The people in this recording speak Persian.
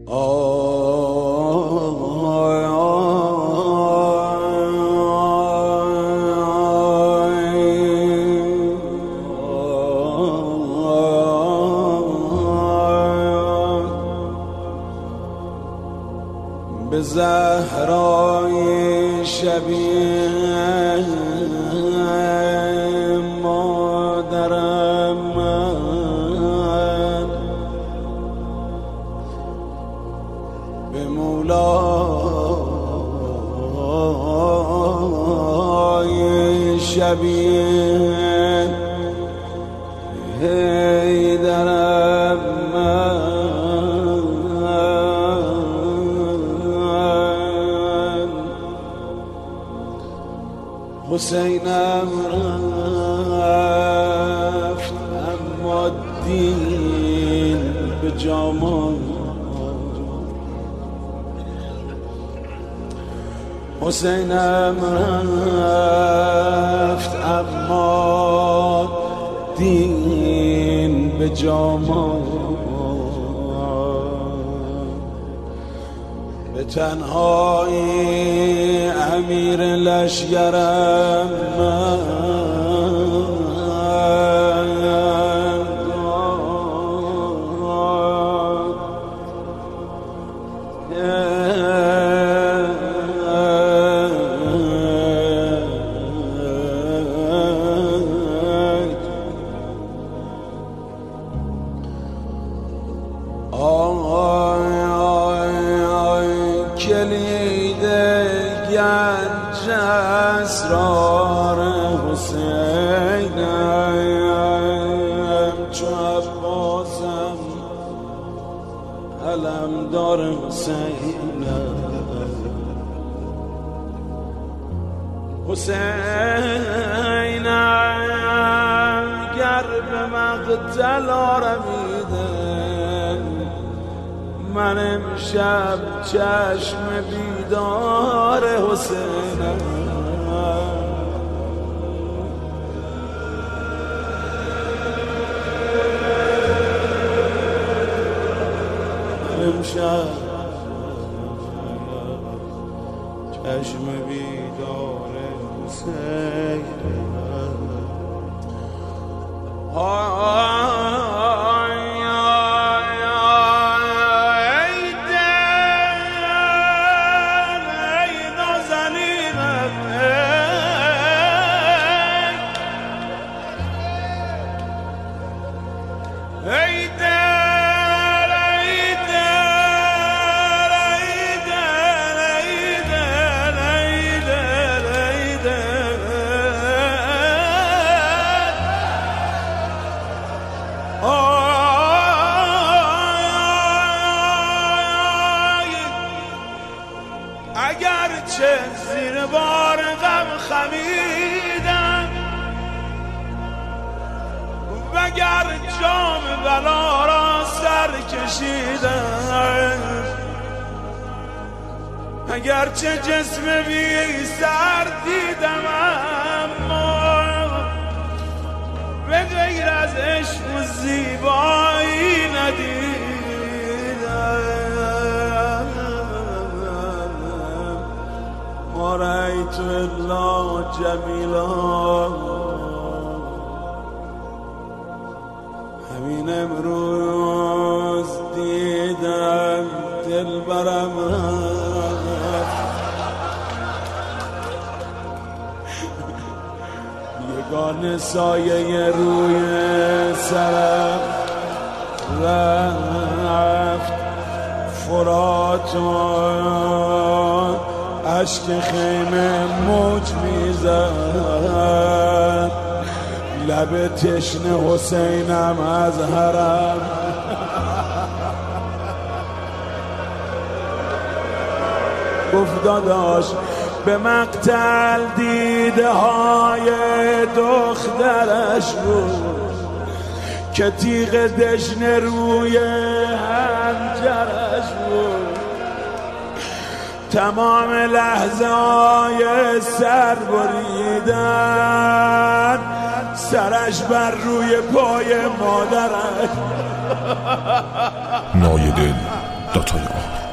به زهرای شبیه مادرم من، به مولای شبیه حیدرم من، حسینم رفت اما دین به جامان، حسینم رفت اما دین به جامان، به تنهایی امیر لشکرم من، کلید گنج اسرار حسینم، چو عباسم علمدار حسینم، حسینم گر به مقتل آرمیدم، من امشب چشم بیدار حسینم، امشب چشم بیدار حسینم. اگرچه زیر بار غم خمیدم، وگر جام بلا را سر کشیدم، اگرچه جسم بی سر دیدم، اما به غیر از عشق و زیبایی ندیدم. ما رأیت الا جمیلا، همین امروز دیدم دلبرم یگانه سایه روی سرم رفت، فرات و عشق خیمه موج میزد، لب تشنه حسینم از حرم گفت داداش به مقتل دیده های دخترش بود که تیغ دشنه روی حنجرش بود، تمام لحظه های سر بریدن، سرش بر روی پای مادرش. نای دل داتای آر